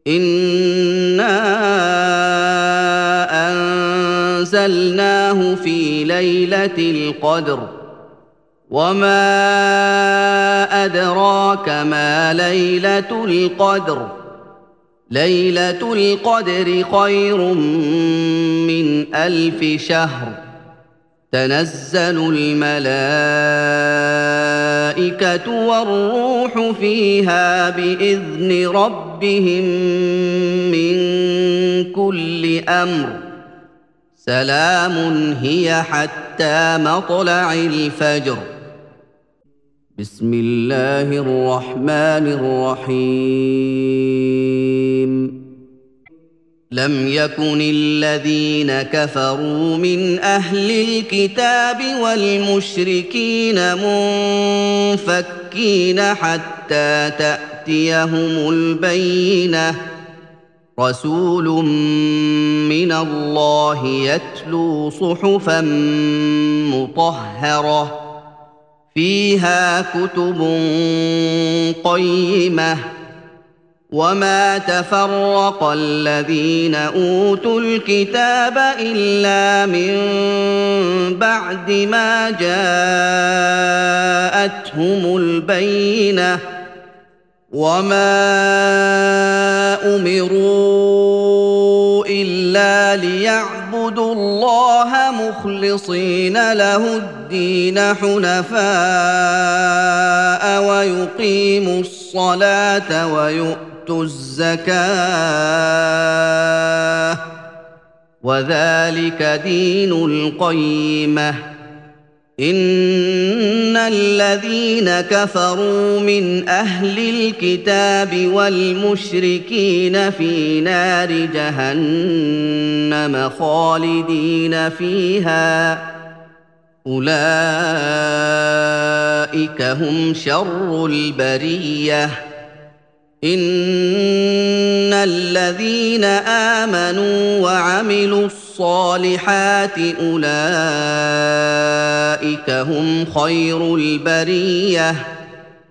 إِنَّا أَنزَلْنَاهُ فِي لَيْلَةِ الْقَدْرِ وَمَا أَدْرَاكَ مَا لَيْلَةُ الْقَدْرِ لَيْلَةُ الْقَدْرِ خَيْرٌ مِّنْ أَلْفِ شَهْرٍ تَنَزَّلُ الْمَلَائِكَةُ وَالرُّوحُ فِيهَا بِإِذْنِ رَبِّهِم مِّن كُلِّ أَمْرٍ سَلَامٌ هِيَ حَتَّىٰ مَطْلَعِ الْفَجْرِ. بسم الله الرحمن الرحيم. لم يكن الذين كفروا من أهل الكتاب والمشركين منفكين حتى تأتيهم البينة رسول من الله يتلو صحفا مطهرة فيها كتب قيمة وما تفرق الذين أوتوا الكتاب إلا من بعد ما جاءتهم البينة وما أمروا إلا ليعبدوا الله مخلصين له الدين حنفاء ويقيموا الصلاة ويؤتوا الزكاة وذلك دين القيمة. إن الذين كفروا من أهل الكتاب والمشركين في نار جهنم خالدين فيها أولئك هم شر البرية. إن الذين آمنوا وعملوا الصالحات أولئك هم خير البرية